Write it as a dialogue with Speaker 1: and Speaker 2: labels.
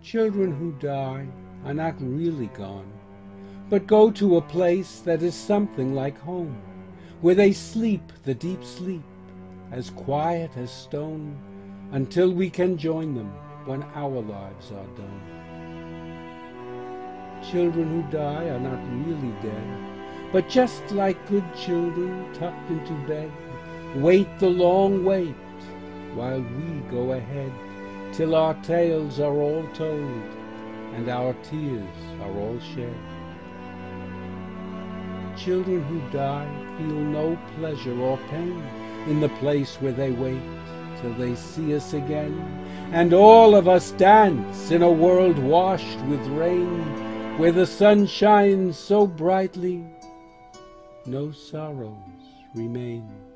Speaker 1: Children who die are not really gone, but go to a place that is something like home, where they sleep the deep sleep, as quiet as stone, until we can join them when our lives are done. Children who die are not really dead, but just like good children tucked into bed, wait the long wait while we go ahead, till our tales are all told and our tears are all shed. Children who die feel no pleasure or pain in the place where they wait till they see us again, and all of us dance in a world washed with rain, where the sun shines so brightly, no sorrows remain.